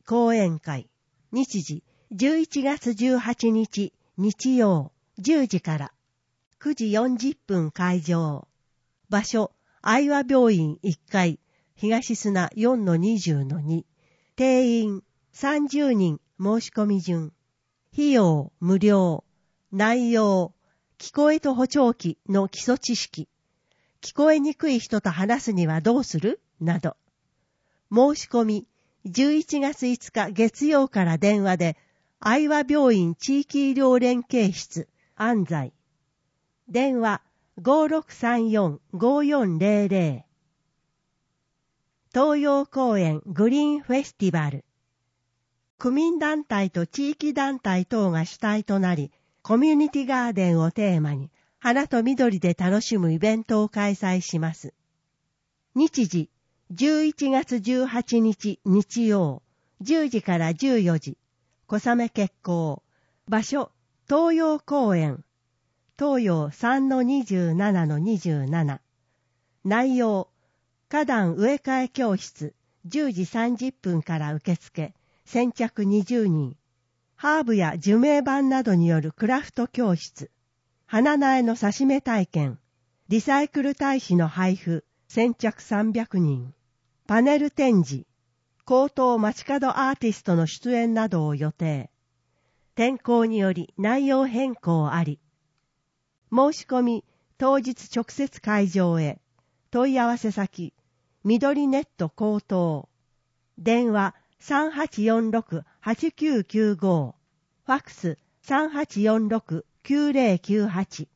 講演会。日時、じゅういちがつじゅうはちにち、日曜、じゅうじから。くじよんじゅっぷん会場。場所、愛和病院いっかい、東砂 よんのにじゅうのに。定員、さんじゅうにん申し込み順。費用、無料。内容、聞こえと補聴器の基礎知識。聞こえにくい人と話すにはどうするなど。申し込み、じゅういちがついつか月曜から電話で、愛和病院地域医療連携室、安西。電話、ごろくさんよん ごよんぜろぜろ。東洋公園グリーンフェスティバル。区民団体と地域団体等が主体となり、コミュニティガーデンをテーマに、花と緑で楽しむイベントを開催します。日時、じゅういちがつじゅうはちにち日曜、じゅうじからじゅうよじ、小雨決行。場所、東洋公園。東洋 さんのにじゅうななのにじゅうなな。内容、花壇植え替え教室、じゅうじさんじゅっぷんから受付、先着にじゅうにん。ハーブや樹名板などによるクラフト教室。花苗の刺し目体験。リサイクル堆肥の配布、先着さんびゃくにん。パネル展示。口頭街角アーティストの出演などを予定。天候により内容変更あり。申し込み、当日直接会場へ。問い合わせ先、緑ネット口頭。電話さんはちよんろく はちきゅうきゅうご。ファックスさんはちよんろく きゅうぜろきゅうはち。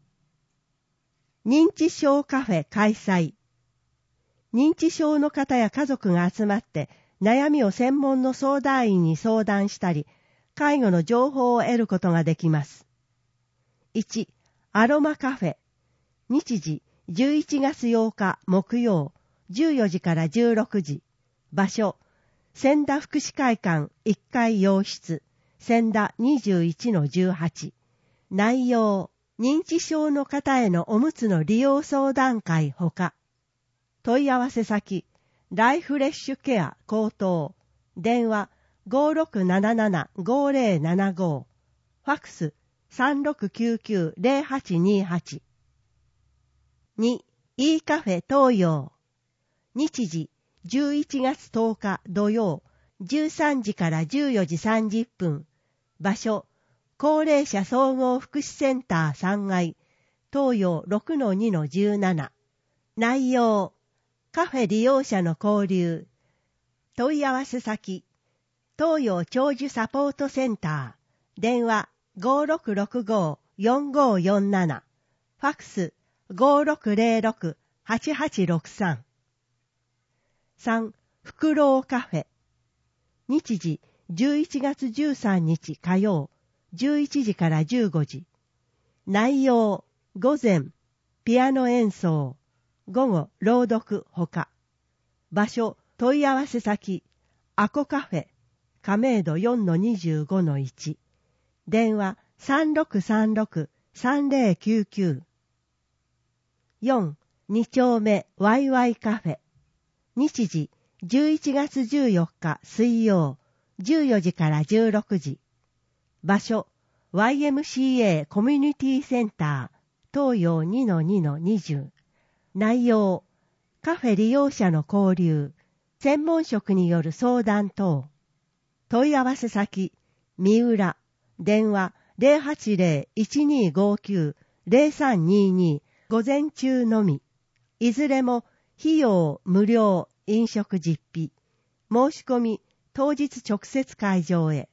認知症カフェ開催。認知症の方や家族が集まって悩みを専門の相談員に相談したり、介護の情報を得ることができます。いち. アロマカフェ。日時じゅういちがつようか木曜、じゅうよじからじゅうろくじ。場所、千田福祉会館いっかい洋室、千田 にじゅういちのじゅうはち。内容、認知症の方へのおむつの利用相談会ほか。問い合わせ先、ライフレッシュケア口頭。電話ごろくなななな ごぜろななご。ファックスさんろくきゅうきゅう ぜろはちにはち。に. いいカフェ東洋。日時じゅういちがつとおか土曜、じゅうさんじからじゅうよじさんじゅっぷん。場所、高齢者総合福祉センターさんがい、東洋 ろくのにのじゅうなな。内容、カフェ利用者の交流。問い合わせ先、東洋長寿サポートセンター。電話ごろくろくご よんごよんなな。ファックスごろくぜろろく はちはちろくさん。さん. フクロウカフェ。日時じゅういちがつじゅうさんにち火曜、じゅういちじからじゅうごじ。内容、午前、ピアノ演奏、午後、朗読ほか。場所、問い合わせ先、アコカフェ、亀戸 よんのにじゅうごのいち。電話さんろくさんろく さんぜろきゅうきゅう。よん. に丁目ワイワイカフェ。日時じゅういちがつじゅうよっか水曜、じゅうよじからじゅうろくじ。場所 ワイエムシーエー コミュニティセンター東洋 にのにのにじゅう。内容、カフェ利用者の交流、専門職による相談等。問い合わせ先、三浦。電話ぜろはちぜろ いちにごきゅう ぜろさんにに。午前中のみ。いずれも費用無料、飲食実費。申し込み当日直接会場へ。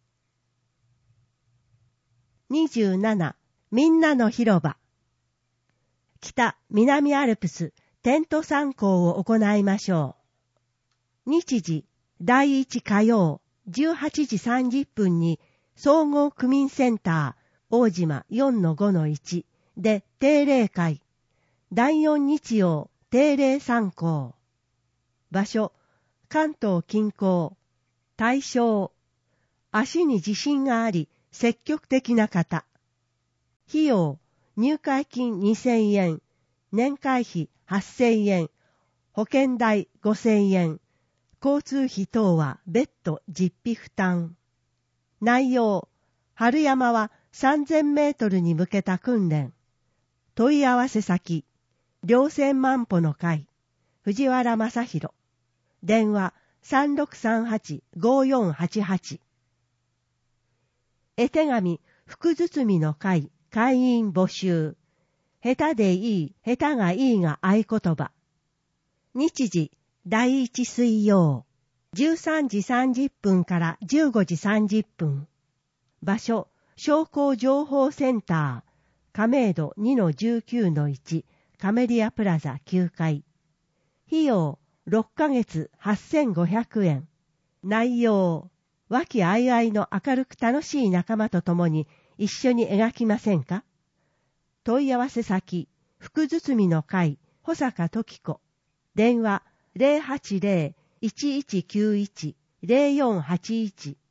にじゅうなな. みんなの広場。北南アルプステント参考を行いましょう。日時だいいち火曜じゅうはちじさんじゅっぷんに総合区民センター大島 よんのごのいち で定例会。だいよん日曜定例参考。場所、関東近郊。対象、足に自信があり積極的な方。費用、入会金にせんえん、年会費はっせんえん、保険代ごせんえん、 交通費等は別途実費負担。内容、春山はさんぜんメートルに向けた訓練。問い合わせ先、稜線万歩の会、藤原正宏。電話 さんろくさんはち ごよんはちはち。絵手紙、福包の会、会員募集。下手でいい、下手がいいが合言葉。日時、第一水曜。じゅうさんじさんじゅっぷんからじゅうごじさんじゅっぷん。場所、商工情報センター。亀戸 にのじゅうきゅうのいち、カメリアプラザきゅうかい。費用、ろっかげつはっせんごひゃくえん。内容、和気あいあいの明るく楽しい仲間と共に一緒に描きませんか？問い合わせ先、福包の会、保坂時子。電話 ゼロはちゼロ いちいちきゅういち ゼロよんはちいち。